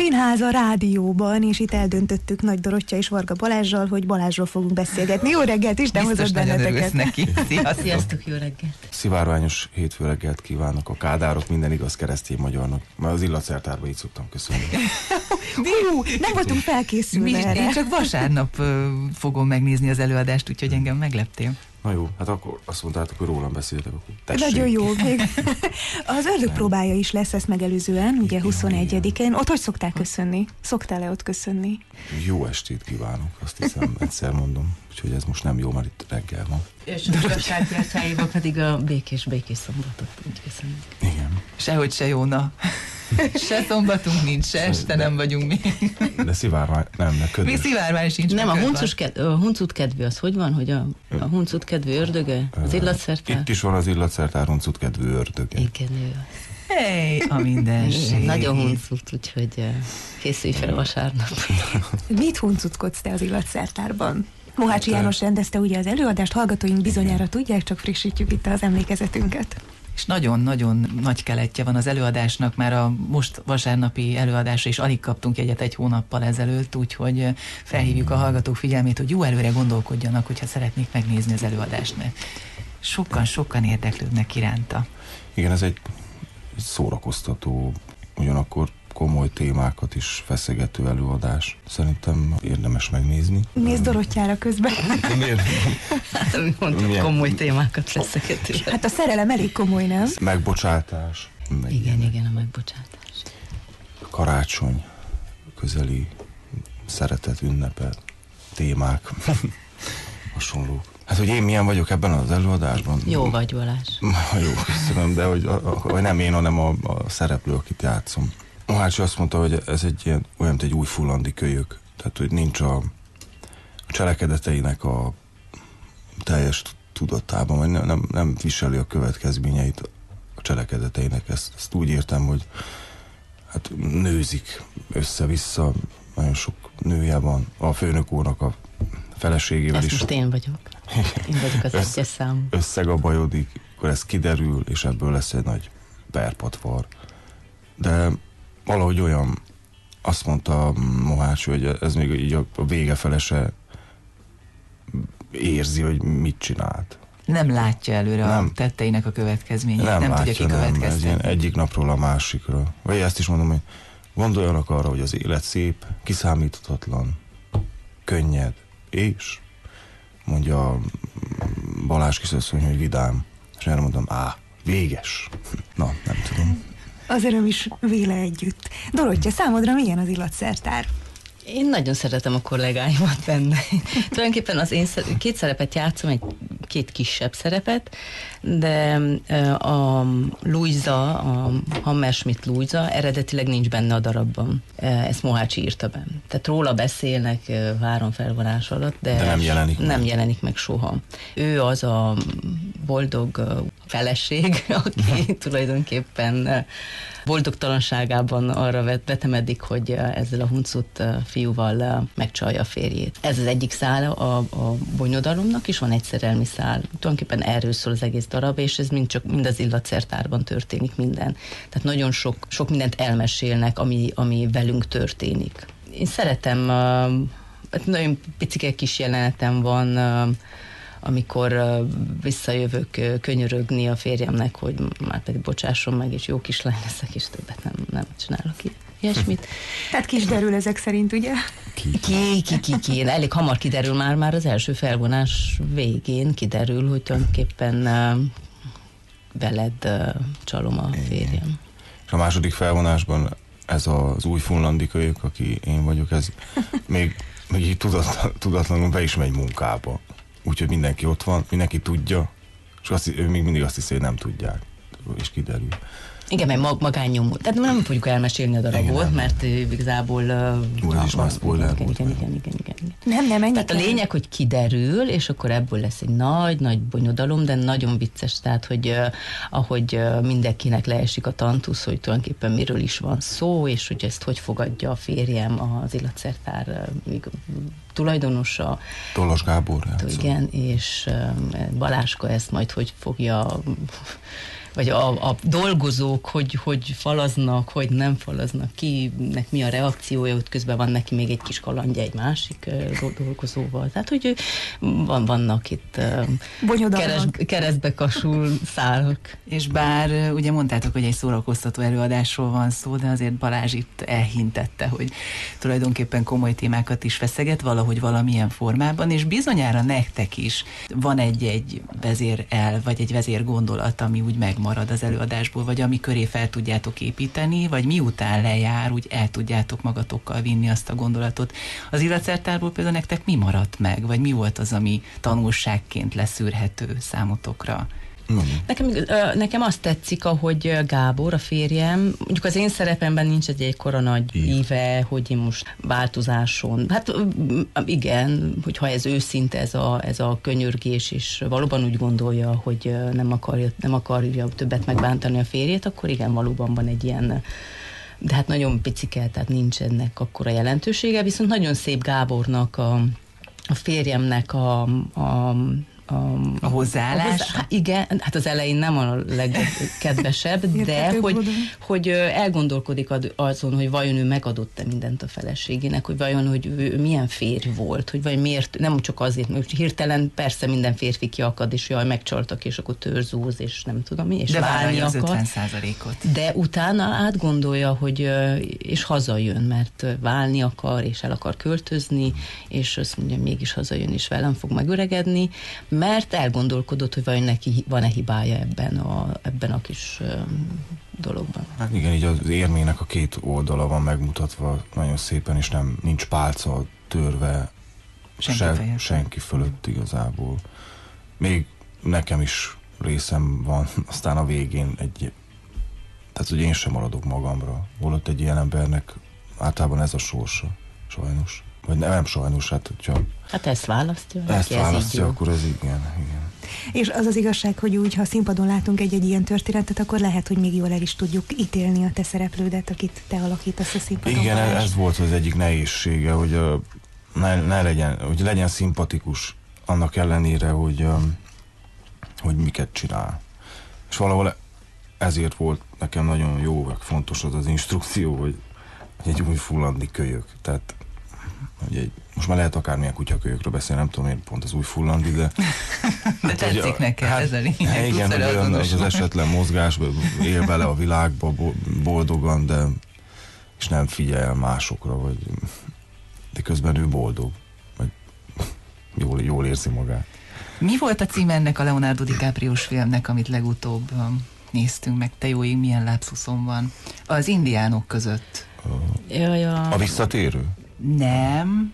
színház a rádióban, és itt eldöntöttük Nagy Dorottya és Varga Balázsral, hogy Balázsról fogunk beszélgetni. Jó reggelt, Isten hozott benneteket. Neki. Sziasztok, jó reggelt. Szivárványos hétfő reggelt kívánok a kádárok, minden igaz keresztény magyarnak. Már az illatszertárba így szoktam köszönni. Nem voltunk felkészülve erre. Én csak vasárnap fogom megnézni az előadást, úgyhogy engem megleptél. Na jó, hát akkor azt mondtátok, hogy rólam beszéltek, akkor tessék. Nagyon jó. Még az ördög próbája is lesz ezt megelőzően, ugye 21-én. Ott hogy szokták köszönni? Szoktál-e ott köszönni? Jó estét kívánok, azt hiszem, egyszer mondom. Úgyhogy ez most nem jó, mert itt reggel van. És a igazsággyártsáival pedig a békés szombatot úgy köszönjük. Igen. Sehogy se jóna. Se szombatunk nincs, se este nem vagyunk mi. De szivárvány, nem, de ködös. Mi szivárvány sincs. Nem, a huncut kedvű az hogy van, hogy a huncut kedvű ördöge? Az illatszertár? Itt is van az illatszertár huncut kedvű ördöge. Igen, ő az. Hey, a mindenség. Nagyon huncut, úgyhogy készülj fel vasárnap. Mit huncutkodsz te az illatszertárban? Mohács János rendezte ugye az előadást, hallgatóink bizonyára tudják, csak frissítjük itt az emlékezetünket. És nagyon-nagyon nagy keletje van az előadásnak, már a most vasárnapi előadásra is alig kaptunk egyet egy hónappal ezelőtt, úgyhogy felhívjuk a hallgatók figyelmét, hogy jó előre gondolkodjanak, hogyha szeretnék megnézni az előadást, mert sokan érdeklődnek iránta. Igen, ez egy szórakoztató, ugyanakkor komoly témákat is feszegető előadás. Szerintem érdemes megnézni. Nézd Dorottyára közben. Mondtuk, komoly témákat feszegető. Hát a szerelem elég komoly, nem? Megbocsátás. Igen, a megbocsátás. Karácsony, közeli szeretet, ünnepe, témák, hasonlók. Hát, hogy én milyen vagyok ebben az előadásban? Jó vagy, Balázs. Jó, köszönöm, de hogy nem én, hanem a szereplő, akit játszom. Mohács azt mondta, hogy ez egy ilyen, olyan, mint egy új fullandi kölyök. Tehát, hogy nincs a cselekedeteinek a teljes tudatában, vagy nem viseli a következményeit a cselekedeteinek. Ezt úgy értem, hogy hát nőzik össze-vissza, nagyon sok nője van. A főnök úrnak a feleségével ezt is. Most én vagyok. Én vagyok az egyes szám. Összegabajodik, akkor ez kiderül, és ebből lesz egy nagy perpatvar. De valahogy olyan, azt mondta Mohács, hogy ez még így a vége fele se érzi, hogy mit csinált. Nem látja előre a tetteinek a következményét, nem tudja kikövetkeztetni. Egyik napról a másikra. Vagy ezt is mondom, hogy gondoljanak arra, hogy az élet szép, kiszámíthatatlan, könnyed, és mondja Balázs kisasszony, hogy vidám. És erre mondom, véges. Na, nem tudom. Az öröm is véle együtt. Dorottya, számodra milyen az illatszertár? Én nagyon szeretem a kollégáimat benne. Tulajdonképpen két szerepet játszom, két kisebb szerepet, de a Luisa, a Hammerschmidt Luisa eredetileg nincs benne a darabban. Ezt Mohács írta be. Tehát róla beszélnek váron felvonás alatt, de nem jelenik meg soha. Ő az a boldog feleség, aki tulajdonképpen boldogtalanságában arra vetemedik, hogy ezzel a huncut fiúval megcsalja a férjét. Ez az egyik szál a bonyodalomnak, és van egy szerelmi szál. Tulajdonképpen erről szól az egész darab, és ez mind az illatszertárban történik minden. Tehát nagyon sok mindent elmesélnek, ami velünk történik. Én szeretem, nagyon picike kis jelenetem van, amikor visszajövök könyörögni a férjemnek, hogy már pedig bocsásson meg, és jó kislány leszek, és többet nem csinálok ilyesmit. Tehát ki is derül ezek szerint, ugye? Ki. Elég hamar kiderül, már az első felvonás végén kiderül, hogy tulajdonképpen veled csalom a férjem. És a második felvonásban ez az új funlandi kölyök, aki én vagyok, ez még így tudatlanul be is megy munkába. Úgyhogy mindenki ott van, mindenki tudja, és ő még mindig azt hiszi, hogy nem tudják, és kiderül. Igen, mert magánnyomó. Tehát nem fogjuk elmesélni a darabot, mert igazából... Ez is már spoiler volt. Igen. Nem, tehát a lényeg, hogy kiderül, és akkor ebből lesz egy nagy bonyodalom, de nagyon vicces, tehát, hogy ahogy mindenkinek leesik a tantusz, hogy tulajdonképpen miről is van szó, és hogy ezt hogy fogadja a férjem, az illatszertár tulajdonosa. Tollos Gábor. Igen, és Balázska ezt majd hogy fogja vagy a dolgozók, hogy falaznak, hogy nem falaznak, kinek mi a reakciója, ott közben van neki még egy kis kalandja egy másik dolgozóval. Tehát, hogy vannak itt keresztbe kasul szálak. És bár ugye mondtátok, hogy egy szórakoztató előadásról van szó, de azért Balázs itt elhintette, hogy tulajdonképpen komoly témákat is feszeget valahogy valamilyen formában, és bizonyára nektek is van egy vezérelv, vagy egy vezérgondolat, ami úgy megmarad az előadásból, vagy ami köré fel tudjátok építeni, vagy miután lejár, úgy el tudjátok magatokkal vinni azt a gondolatot. Az illatszertárból például nektek mi maradt meg, vagy mi volt az, ami tanulságként leszűrhető számotokra? Nekem azt tetszik, ahogy Gábor, a férjem, mondjuk az én szerepemben nincs egy ekkora nagy íve, hogy én most változáson. Hát igen, hogyha ez őszinte, ez a könyörgés, és valóban úgy gondolja, hogy nem akarja többet megbántani a férjét, akkor igen, valóban van egy ilyen, de hát nagyon picike, tehát nincs ennek akkora jelentősége, viszont nagyon szép Gábornak, a férjemnek a hozzáállás? Igen, hát az elején nem a legkedvesebb, de hogy elgondolkodik azon, hogy vajon ő megadott-e mindent a feleségének, hogy vajon, hogy ő milyen férj volt, hogy vajon miért, nem csak azért, mert hirtelen persze minden férfi kiakad, és jaj, megcsaltak, és akkor törzúz, és nem tudom mi, és de válni az akar. 50%-ot. De utána átgondolja, hogy és hazajön, mert válni akar, és el akar költözni, és azt mondja, mégis hazajön, és velem fog megöregedni, mert elgondolkodott, hogy vajon neki van-e hibája ebben a kis dologban. Hát igen, így az érmének a két oldala van megmutatva nagyon szépen, és nincs pálca törve senki fölött igazából. Még nekem is részem van, aztán a végén tehát hogy én sem maradok magamra. Holott egy ilyen embernek általában ez a sorsa, sajnos. Vagy nem sajnos, hogyha... Hát ezt választja. Ezt választja, akkor ez igen. És az az igazság, hogy úgy, ha színpadon látunk egy ilyen történetet, akkor lehet, hogy még jól el is tudjuk ítélni a te szereplődet, akit te alakítasz a színpadon. Igen, ez volt az egyik nehézsége, hogy legyen szimpatikus, annak ellenére, hogy miket csinál. És valahol ezért volt nekem nagyon jó, meg fontos az instrukció, hogy egy új fullandi kölyök. Tehát most már lehet akármilyen kutyakölyökről beszélni, nem tudom én pont az új fullandi, de... de tetszik neked ez a lényeg. Igen, hogy olyan az esetlen mozgás, él bele a világba boldogan, de és nem figyel másokra, de közben ő boldog, vagy jól érzi magát. Mi volt a cím ennek a Leonardo DiCaprio-s filmnek, amit legutóbb néztünk meg? Te jó ég, milyen lápszuszom van. Az indiánok között. A visszatérő? Nem.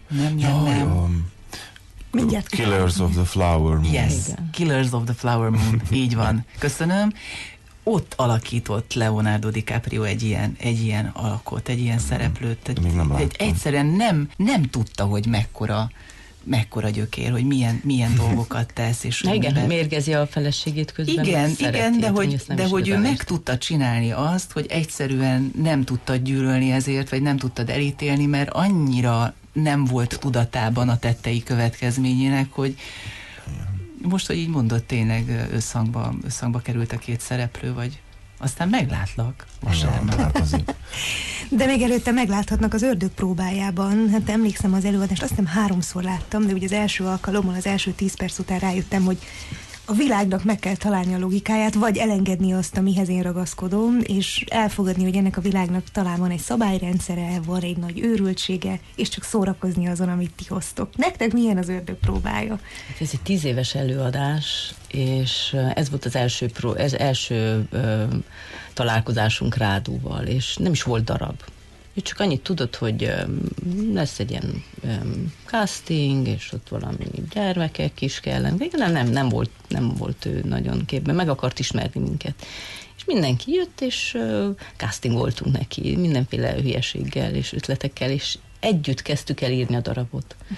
Mindjárt Killers of the Flower Moon. Yes, Killers of the Flower Moon. Így van. Köszönöm. Ott alakított Leonardo DiCaprio egy ilyen alakot, egy ilyen szereplőt. Még nem láttam. Egyszerűen nem tudta, hogy mekkora gyökér, hogy milyen dolgokat tesz. És igen, mérgezi a feleségét közben. Igen, de hogy ő meg tudta csinálni azt, hogy egyszerűen nem tudtad gyűlölni ezért, vagy nem tudtad elítélni, mert annyira nem volt tudatában a tettei következményének, hogy most, hogy így mondod, tényleg összhangba került a két szereplő, vagy aztán meglátlak vasárnap. De még előtte megláthatnak az Ördög próbájában. Hát emlékszem az előadást, azt hiszem 3-szor láttam, de ugye az első alkalommal, az első 10 perc után rájöttem, hogy a világnak meg kell találni a logikáját, vagy elengedni azt, amihez én ragaszkodom, és elfogadni, hogy ennek a világnak talán van egy szabályrendszere, van egy nagy őrültsége, és csak szórakozni azon, amit ti hoztok. Nektek milyen az Ördög próbája? Ez egy 10 éves előadás, és ez volt az első találkozásunk Rádóval, és nem is volt darab. Ő csak annyit tudott, hogy lesz egy ilyen casting, és ott valami gyermekek is kellene. Végül nem volt ő nagyon képben, meg akart ismerni minket. És mindenki jött, és castingoltunk neki mindenféle hülyeséggel és ötletekkel, és együtt kezdtük el írni a darabot. Tehát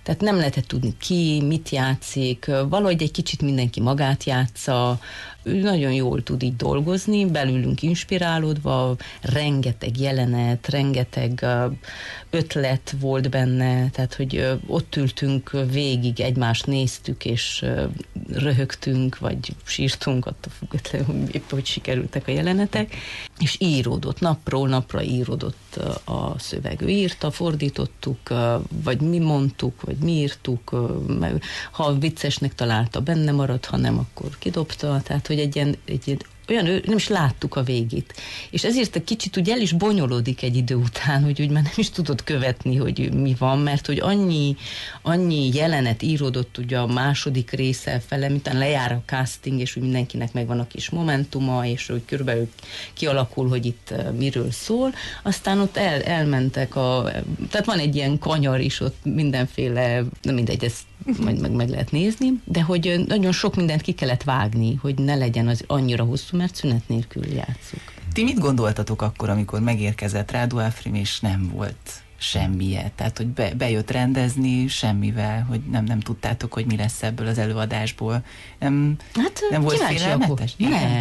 Tehát nem lehetett tudni ki, mit játszik, valahogy egy kicsit mindenki magát játsza, ő nagyon jól tud így dolgozni, belülünk inspirálódva, rengeteg jelenet, rengeteg ötlet volt benne, tehát hogy ott ültünk végig, egymást néztük, és röhögtünk, vagy sírtunk, attól függetlenül, épp hogy sikerültek a jelenetek, és íródott, napról napra íródott a szöveg. Ő írta, fordítottuk, vagy mi mondtuk, vagy mi írtuk, ha viccesnek találta, benne maradt, ha nem, akkor kidobta, tehát hogy egy ilyen olyan, nem is láttuk a végét. És ezért egy kicsit úgy el is bonyolódik egy idő után, hogy úgy már nem is tudod követni, hogy mi van, mert hogy annyi jelenet íródott ugye a második része fele, miután lejár a casting, és úgy mindenkinek megvan a kis momentuma, és hogy körülbelül kialakul, hogy itt miről szól, aztán ott elmentek tehát van egy ilyen kanyar is ott mindenféle, nem mindegy, ezt majd meg lehet nézni, de hogy nagyon sok mindent ki kellett vágni, hogy ne legyen az annyira hosszú, mert szünet nélkül játsszuk. Ti mit gondoltatok akkor, amikor megérkezett Rádó Áfrim, és nem volt semmije? Tehát, hogy bejött rendezni semmivel, hogy nem tudtátok, hogy mi lesz ebből az előadásból. Nem volt félelmetes?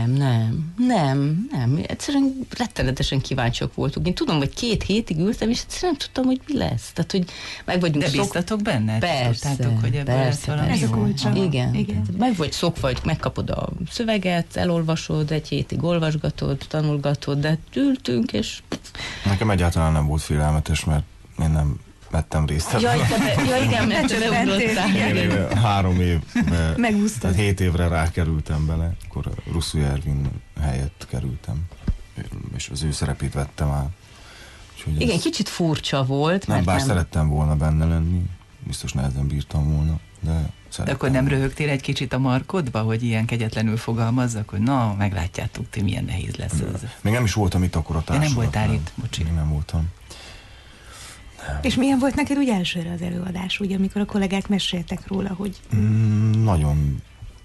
Nem. Egyszerűen rettenetesen kíváncsiak voltunk. Én tudom, hogy 2 hétig ültem, és egyszerűen nem tudtam, hogy mi lesz. Tehát, hogy meg vagyunk de bíztatok benne? Persze. Tudtátok, hogy ebből lesz valami ez a kulcsa. Igen. Meg vagy szokva, hogy megkapod a szöveget, elolvasod, 1 hétig olvasgatod, tanulgatod, de ültünk, és... Nekem egyáltalán nem volt félelmetes, mert én nem vettem részt ebben. Igen, mert te beugrottál. 3 év, megúsztad. 7 évre rákerültem bele, akkor Russzú Ervin helyett kerültem, és az ő szerepét vettem át. Igen, kicsit furcsa volt. Nem, bár szerettem volna benne lenni, biztos nehezen bírtam volna, de akkor nem röhögtél egy kicsit a markodba, hogy ilyen kegyetlenül fogalmazzak, hogy na, meglátjátok ti, milyen nehéz lesz ez. Még nem is voltam itt akkor a társulat. Nem voltál itt, bocsi. Még nem voltam. Nem. És milyen volt neked úgy elsőre az előadás, ugye, amikor a kollégák meséltek róla, hogy... Nagyon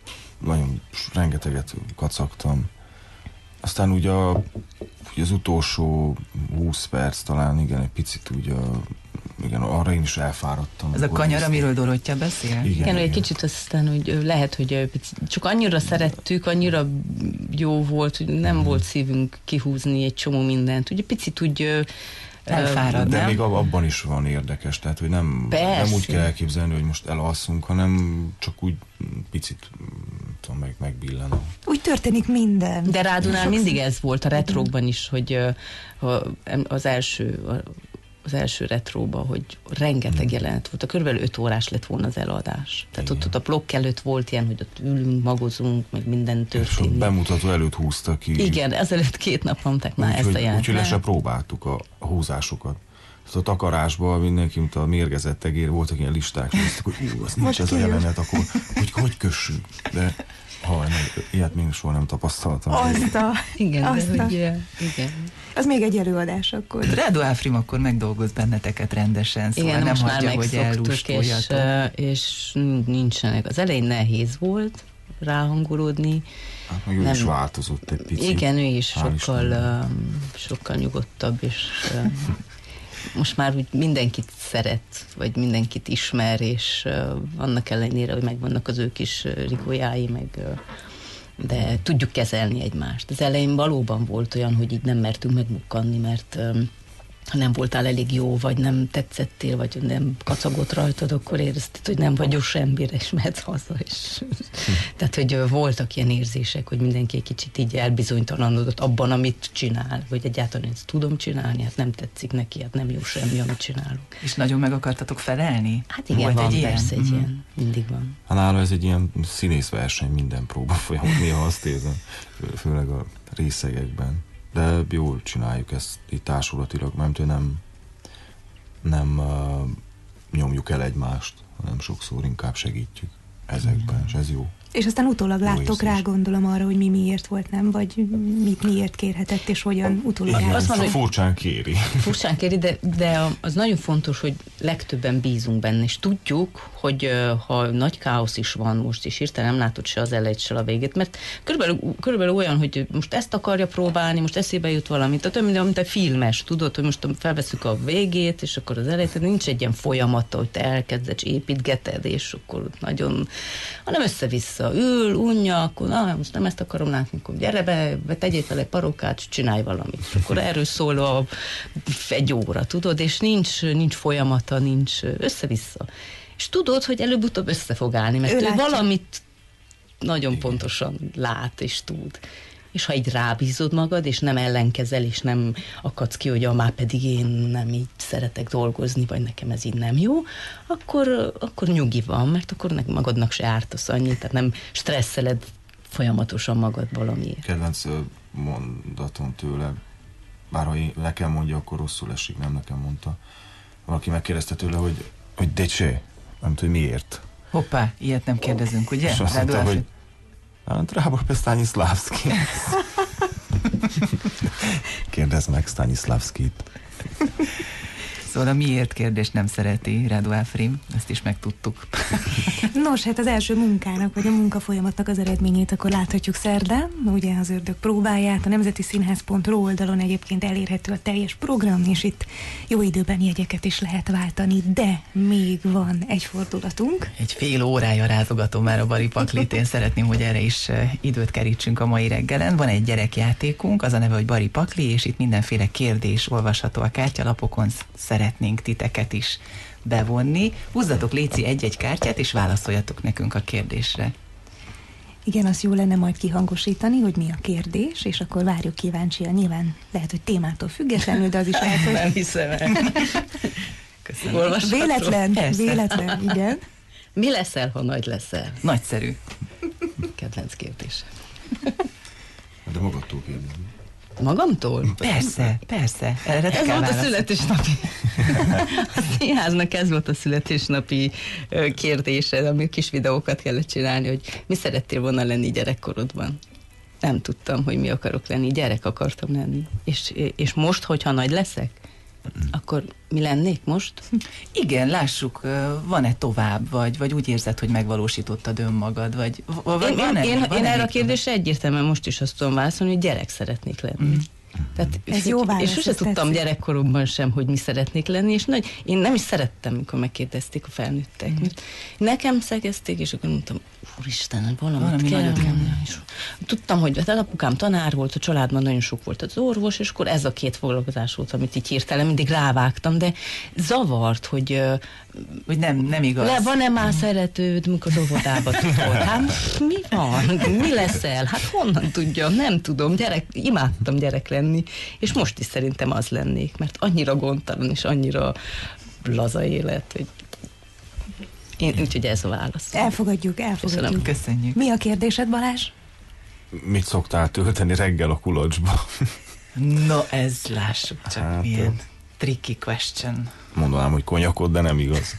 rengeteget kacagtam. Aztán ugye az utolsó 20 perc talán, igen, egy picit ugye igen, arra én is elfáradtam. Ez a kanyar, amiről Dorottya beszél? Igen, egy kicsit aztán, hogy lehet, hogy csak annyira szerettük, annyira jó volt, hogy nem volt szívünk kihúzni egy csomó mindent. Ugye picit úgy elfárad, de nem? még abban is van érdekes, tehát hogy nem úgy kell elképzelni, hogy most elalszunk, hanem csak úgy picit tudom, megbillen. Úgy történik minden. De Rádónál mindig ez volt a retrókban is, hogy az első retróban, hogy rengeteg jelenet volt. Körülbelül 5 órás lett volna az előadás. Tehát ott a blokk előtt volt ilyen, hogy ott ülünk, magozunk, meg minden történik. És a bemutató előtt húztak ki. Igen, ezelőtt 2 nap mondták már ezt a jelent. Úgyhogy le se próbáltuk a húzásokat. A takarásban mindenki, mint a mérgezett egér, voltak ilyen listák, hogy az nincs ez a jelenet, akkor hogy kössük. De ilyet még soha nem tapasztaltam. Igen. Az még egy előadás akkor. Rádó Áfrim akkor megdolgoz benneteket rendesen, szóval igen, nem hagyja, hogy elrústoljatok. És nincsenek. Az elején nehéz volt ráhangolódni. Hát meg ő is változott egy picit. Igen, ő is sokkal nyugodtabb, és most már úgy mindenkit szeret, vagy mindenkit ismer, és annak ellenére, hogy megvannak az ő kis rigójái, de tudjuk kezelni egymást. Az elején valóban volt olyan, hogy így nem mertünk megbukkanni, mert ha nem voltál elég jó, vagy nem tetszettél, vagy nem kacagott rajtad, akkor érezted, hogy nem vagy jó semmire, és mehetsz haza. Tehát, hogy voltak ilyen érzések, hogy mindenki egy kicsit így elbizonytalanodott abban, amit csinál, hogy egyáltalán ezt tudom csinálni, hát nem tetszik neki, hát nem jó semmi, amit csinálunk. És nagyon meg akartatok felelni? Hát igen, volt van persze egy ilyen, mindig van. Hát nála ez egy ilyen színészverseny, minden próba folyamot, néha azt érzem, főleg a részegekben. De jól csináljuk ezt itt társulatilag, mert nem nyomjuk el egymást, hanem sokszor inkább segítjük ezekben, és ez jó. És aztán utólag láttok rá, gondolom arra, hogy mi miért volt, nem? Vagy mit miért kérhetett, és hogyan utólag Azt mondom, furcsán kéri. Furcsán kéri, de az nagyon fontos, hogy legtöbben bízunk benne, és tudjuk, hogy ha nagy káosz is van most, és hirtelen nem látod se az elejét, se a végét, mert körülbelül olyan, hogy most ezt akarja próbálni, most eszébe jut valami, tehát olyan, mint egy filmes, tudod, hogy most felveszük a végét, és akkor az elejét, nincs egy ilyen folyamata, hogy te elkezded, és építgeted, és akkor nagyon, hanem össze-vissza ül, unja, akkor most nem ezt akarom látni, akkor gyere be, tegyél fel egy parókát, és csinálj valamit. És akkor erről szól egy óra, tudod, és nincs folyamata, nincs össze-vissza. És tudod, hogy előbb-utóbb össze fog állni, mert ő valamit nagyon pontosan lát és tud. És ha így rábízod magad, és nem ellenkezel, és nem akadsz ki, hogy már pedig én nem így szeretek dolgozni, vagy nekem ez így nem jó, akkor nyugi van, mert akkor magadnak se ártasz annyit, tehát nem stresszeled folyamatosan magad valamiért. Kedvenc mondatom tőle, bár ha nekem mondja, akkor rosszul esik, nem nekem mondta. Valaki megkérdezte tőle, hogy decsé, nem tudom, miért. Hoppá, ilyet nem kérdezünk, ugye? És azt mondta, hogy Treba pe Stanislavski. Kérdezd meg Stanislavskit. Szóval a miért kérdést nem szereti Radu Áfrim, ezt is megtudtuk. Nos, hát az első munkának, vagy a munkafolyamatnak az eredményét akkor láthatjuk szerdán, ugye az Ördög próbáját, a nemzetiszínház.ru oldalon egyébként elérhető a teljes program, és itt jó időben jegyeket is lehet váltani, de még van egy fordulatunk. Egy fél órája rázogatom már a Bari Paklit, én szeretném, hogy erre is időt kerítsünk a mai reggelen. Van egy gyerekjátékunk, az a neve, hogy Bari Pakli, és itt mindenféle kérdés olvasható a kártyalapokon, szeretnénk titeket is bevonni. Húzzatok léci egy-egy kártyát, és válaszoljatok nekünk a kérdésre. Igen, az jó lenne majd kihangosítani, hogy mi a kérdés, és akkor várjuk kíváncsian. Nyilván lehet, hogy témától függetlenül, de az is lehet, hogy... Nem hiszem el. Köszönöm. Véletlen, igen. Mi leszel, ha nagy leszel? Nagyszerű. Kedvenc kérdés. De magadtól kérdezni. Magamtól? Persze. Erre ez volt a születésnapi. A színháznak ez volt a születésnapi kérdése, ami kis videókat kellett csinálni, hogy mi szerettél volna lenni gyerekkorodban. Nem tudtam, hogy mi akarok lenni, gyerek akartam lenni. És most, hogyha nagy leszek, akkor mi lennék most? Igen, lássuk, van-e tovább, vagy úgy érzed, hogy megvalósítottad önmagad, vagy én erre a kérdésre egyértelműen most is azt tudom válaszolni, hogy gyerek szeretnék lenni. Tehát, ez jó válasz. És sose tudtam gyerekkoromban sem, hogy mi szeretnék lenni, és én nem is szerettem, mikor megkérdezték a felnőttek. Nekem szegezték, és akkor mondtam, úristen, valami kell. És tudtam, hogy az apukám tanár volt, a családban nagyon sok volt az orvos, és akkor ez a két foglalkozás volt, amit így hirtelen mindig rávágtam, de zavart, hogy nem igaz. Van-e már szeretőd, mikor az óvodába tudod? Hát mi van? Mi leszel? Hát honnan tudjam? Nem tudom. Imádtam gyerek lenni, és most is szerintem az lennék, mert annyira gondtalan és annyira laza élet, hogy úgyhogy ez a válasz. Elfogadjuk. Köszönjük. Mi a kérdésed, Balázs? Mit szoktál tölteni reggel a kulacsba? No, ez lássuk csak milyen tricky question. Mondanám, hogy konyakot, de nem igaz.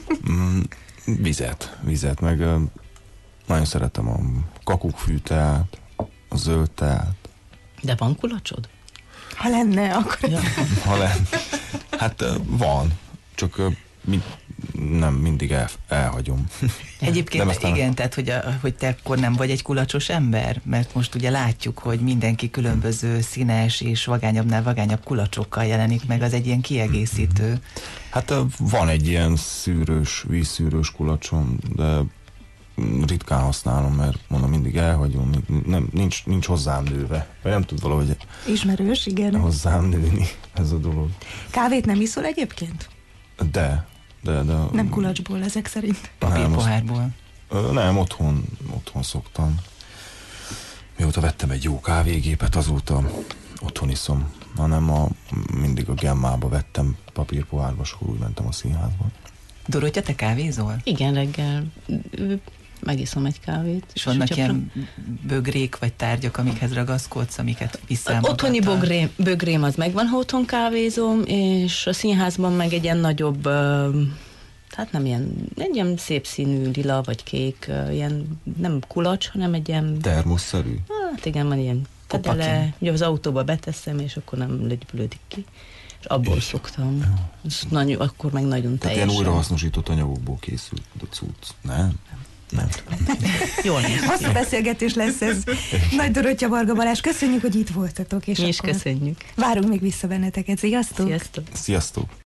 Vizet, meg nagyon szeretem a kakukkfűteát, a zöld teát. De van kulacsod? Ha lenne, akkor... Ja. Ha lenne. Hát van, csak nem mindig elhagyom. Egyébként igen, tehát hogy te akkor nem vagy egy kulacsos ember, mert most ugye látjuk, hogy mindenki különböző színes és vagányabb kulacsokkal jelenik meg, az egy ilyen kiegészítő. Hát van egy ilyen vízszűrős kulacsom, de ritkán használom, mert mondom, mindig elhagyom, nincs hozzám nőve, vagy nem tud valahogy ismerős, igen. Hozzám nőni ez a dolog. Kávét nem iszol egyébként? De nem kulacsból ezek szerint? Papírpohárból? Nem, otthon szoktam. Mióta vettem egy jó kávégépet, azóta otthon iszom. Hanem mindig a Gemmába vettem papírpohárba, és akkor úgy mentem a színházba. Dorottya, te kávézol? Igen, reggel megiszom egy kávét. És vannak ilyen bögrék vagy tárgyak, amikhez ragaszkodsz, amiket viszel magaddal? Otthoni bögrém az megvan, ha otthon kávézom, és a színházban meg egy ilyen nagyobb hát nem ilyen, egy ilyen szép színű lila vagy kék, ilyen nem kulacs, hanem egy ilyen... Termoszszerű? Hát igen, van ilyen fedele, ugye az autóba beteszem, és akkor nem lögybülődik ki. És abból szoktam. Nagyon, akkor meg nagyon tehát teljesen. ilyen újrahasznosított anyagokból készült a cucc, nem? Nem. Jól néz ki. Hosszú beszélgetés lesz ez. Nagy Dorottya, Varga Balázs, köszönjük, hogy itt voltatok. És Mi is akkor köszönjük. várunk még vissza benneteket. Sziasztok! Sziasztok! Sziasztok!